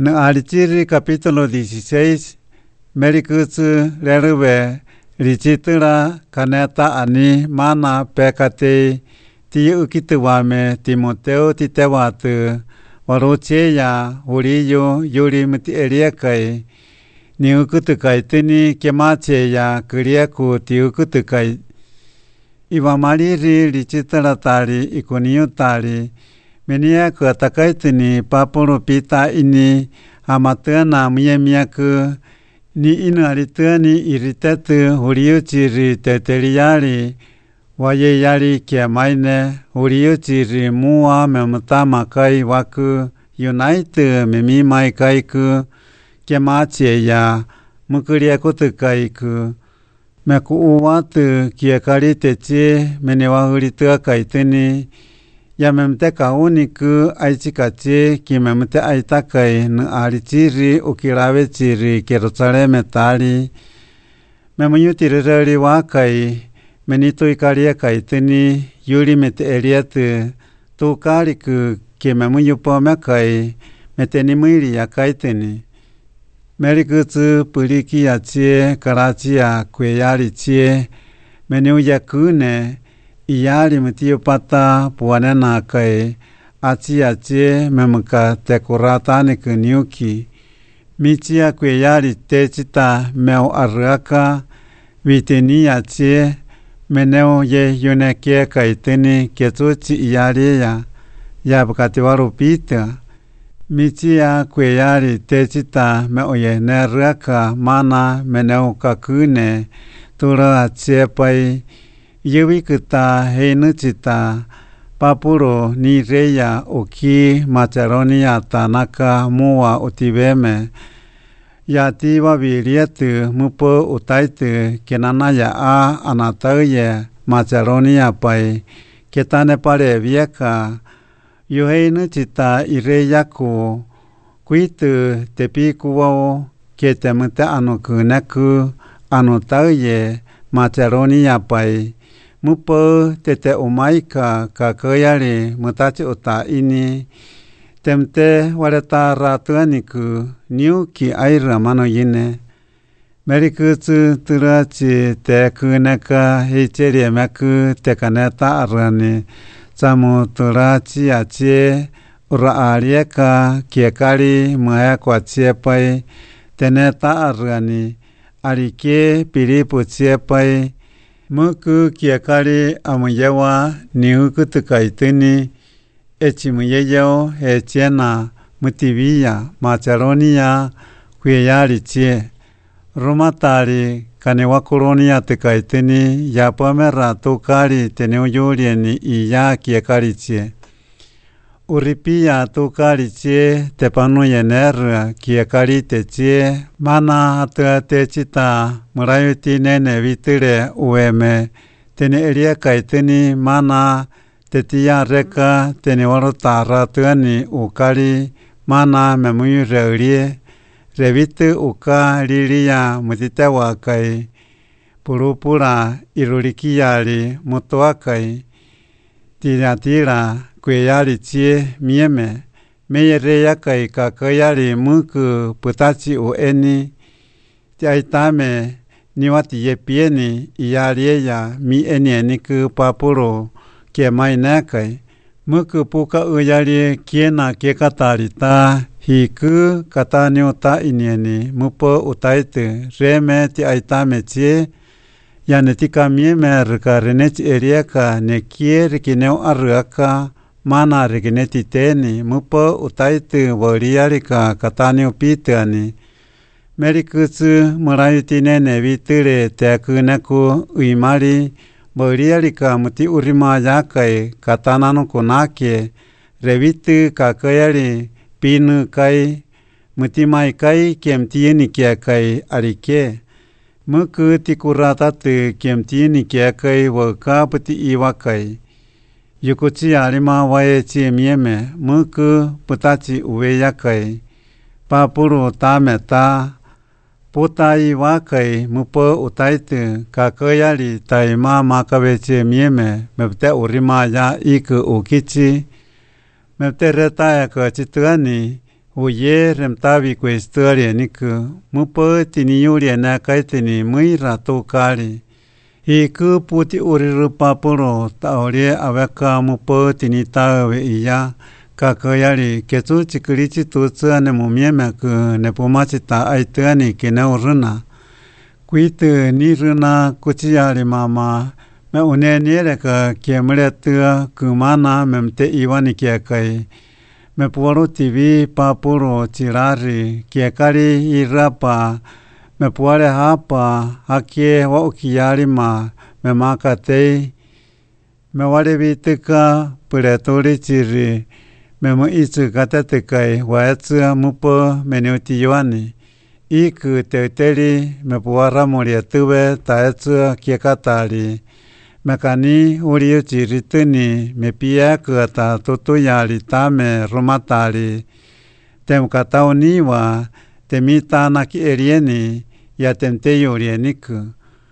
Alichiri capítulo 16, Merikutsu lerube, Richitula, Kaneta ani, mana pekate, ti ukituame, Timoteo titewatu, Warucheya, Uriyo, Yuri muti eriakai, ni ukutukai tini, Kemacheya, Kurieku, ti ukutukai. Iwamariri, Richitula tali, Ikuniu tali, Menia kuatakaitini papuru pita ini amatena miemiaku ni inu aritani iritetu huriuchiri teteriari wayeyari kiamaine huriuchiri mua memutama kai waku unite memimai kaiku kiamacheya mukuria kutukaiku meku uwatu kiekari teche menewahuritua kaitini Yamemteka uniku aichikache kimemte aitakai nu alichiri ukirawe chiri Jerusalem tali memuyutiriri wakai menito ikaria kaitini yuri mete eliatu tukariku kimemuyupome kai metenimuiri yakaitini merikutsu puriki yache karachia kweyari chie menuyakune Iyari mutio pata puanena kai ache memuka tekurata kuniuki michia kweyari techita meu arraka viteni ache meneo ye yuneke kaiteni ketuchi iyari ya bukatiwaru pita michia kweyari techita meu ye neraka mana meneo kakune tura ache pai Yewikuta heinuchita papuro ni reya oki macharonia tanaka mua utibeme yati wabilietu mupo utaitu kenanaya anatauye macharonia pai ketane pare vieka yuheinuchita ireyaku kuitu tepikuwao ketemute anukuneku anutauye macharonia pai Mupo tete umaika kakayari mutachi uta ini temte wareta ratuaniku niuki aira mano yine merikutsu turachi te kuneka hicherie meku tekaneta arani samu turachi ache ura arieka kiekari maya kwa chiepai teneta arani arike piripu chiepai Muku kiekari amuyewa niukutukaitini echimuyeyo echena mutiviya macharonia kweyari chie Romatari kanewakuronia tukaitini yapamera tukari teneuyurieni iya kiekari chie Uripia tukari chie tepanuyener kiekari techie mana techita murayuti nene vitire ueme tene eria kaitini mana tetia reka tene warota ratuani ukari mana memuyu reurie revitu uka lilia mutite wakai purupura irurikiyari mutuakai tiratira kweyari chie mieme meyereya kai kakayari muku putachi ueni tiaitame niwati yepieni iyarieya mi enieniku papuro kemainekai muku puka uyari kiena kekatarita hiku kataniuta inieni mupo utaitu reme tiaitame chie yanetika mieme rikarenechi erieka nekie rikineu arruaka mana rikineti teni mupo utaitu wariarika kataniu pitani merikutsu murayuti nene vitire tekuneku uimari wariarika muti urima yakai katananu kunake revitu kakayari pinu kai mutimai kai kemtieni kai arike Muku tikuratatu kemtieni kai waka puti iwakai Yukuchi arima waechi mieme muku putachi uweyakai papuru tameta putai wakai mupo utaitu kakayari taima makabeche mieme mepte urima ya iku ukichi mepte retaya kachituani Oye remtavi questoria niku mupo tini yuria na kaitini muira tokari. Iku puti uriru papuro taorie aveka mupo tini tawe iya kakayari ketu chikirichi tutsu ane mumieme ku nepumachi ta aitani kene uruna. Kuitu ni runa kuchiyari mama me uneniere ka kiemure tua kumana memte iwani kiekai. Me puaru TV papuro chirari kiekari irapa me puare hapa hakie wa ukiari ma me makatei me wale vitika pureturi chiri me mu itsu katatekai wa etsu mupo menuti yoani iku teuteri me puara muriatuwe ta etsu kiekatari mekani uriu chirituni me pia kuata tutuyari tame rumatari temkatauniwa temita naki erieni ya temteyo rieniku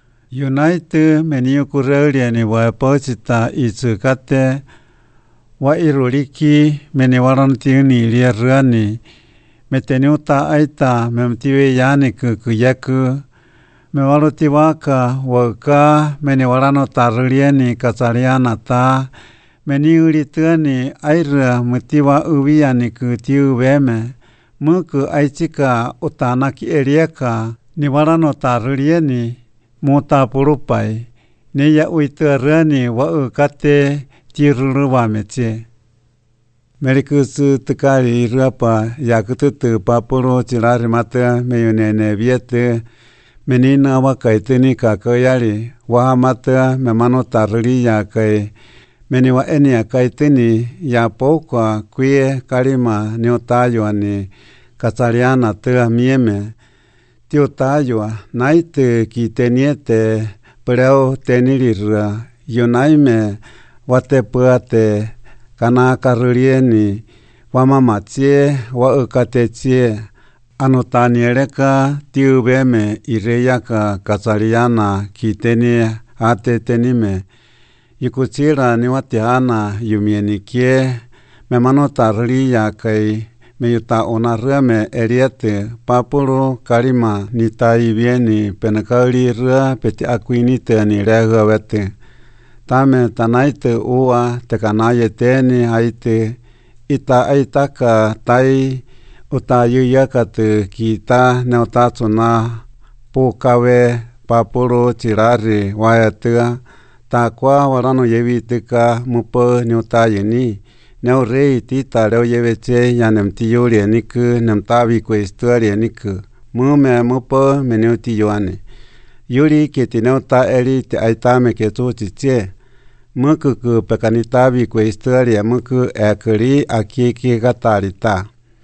United meniu kurerieni wa pochita itsukate wa iruriki meniwarantiuni rierani meteniuta aita memtiwe yani kuyaku me waluti waka waka meni warano tarurieni kasariana ta meni urituani aira mutiwa uwiani kutiu weme muku aichika utanaki erieka ni warano tarurieni muta purupai ni ya uitarani wa ukate tiruru wameche Merikusu tukari irapa yakututu papuro chirari mata meyunene viete menina wakaitini kakayari wahamata memano taruri yakai meniwa eni akaitini ya pokwa kuye karima neotayoani kasariana tua mieme tiotayoa naite kiteniete preo tenirira yunaime watepuate kana karurieni wamamachie wa ukatechie anotaniereka tiubeme ireyaka kasariana kiteni atetenime ikuchira niwatiana yumienikie memano taruri yakai meyuta onarame eriete papuro karima nitaivieni penakauri ria peti akuinite ni regawete tame tanaite ua tekanayeteni aite ita aitaka tai utayuyakatu kita neotatsuna pukawe papuro chirari wayatua takwa warano yevitika mupo neotayeni neurei tita reo yeveche yanemtiyurieniku nemtavi questuarieniku mume mupo meneutiyoane yuri kitineota eri te aitame ketuchiche mukuku pekanitavi questuaria muku ekuri akiki gatarita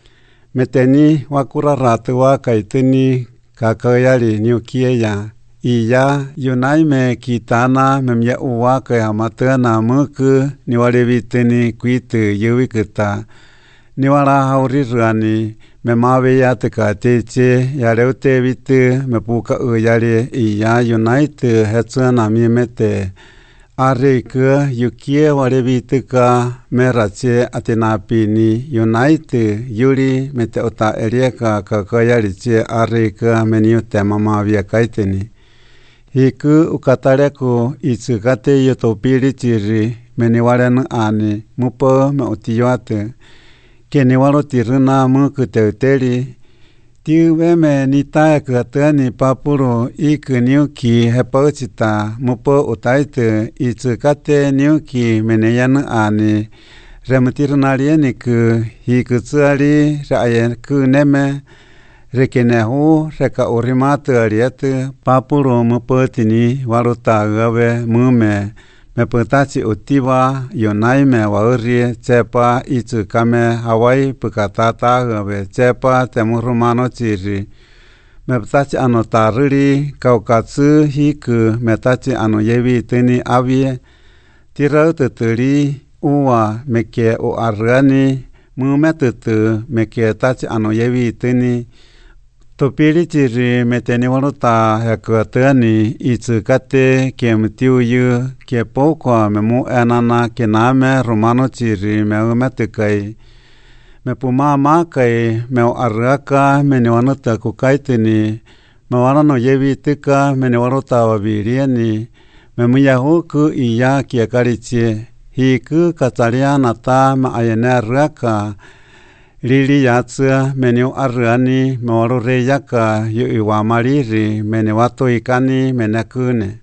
meteni wakura ratu wakaitini kakayari niukieya iya yunaime kitana memya uwaka ya matana muku niwarevitini kuitu yuwikuta niwara haurirani memawe yateka teche yareute vitu mepuka uyari iya United hetsana miemete Arika yukie warevituka merache atenapini United yuri meteota erieka kakayariche arika meniute mamavia kaiteni hiku ukatareko itsukate yotopiri chiri meniwarenu ani mupo meutiyoate keniwaro tiruna muku teuteri tiweme nitaekatani papuro iku niuki hepochita mupo utaite itsukate niuki meneyanu ani remutirunarieniku hikutsuari rayeku neme rekenehu reka urimatu ariete papuro mupotini warutagawe mume meputachi utiwa yonaime waurie chepa itsukame Hawaii pukatatagawe chepa temurumano chiri meputachi anotaruri kaukatsu hiku metachi anoyevi tini avie tirauteturi uwa meke uargani mumetutu meke tachi anoyevi tini topiri chiri meteni waruta hekuatani itsukate kemtiuyu kepokwa memu enana kename romano chiri meumetukai me pumama kai me araka me newanota kukaitini me warano yevitika me newarota wavirieni me muyahu ku iya kiakaritie hiku katariana ta ma ayana raka lili yatsa me neu arani me warore yaka yu iwamariri me newato ikani me nakune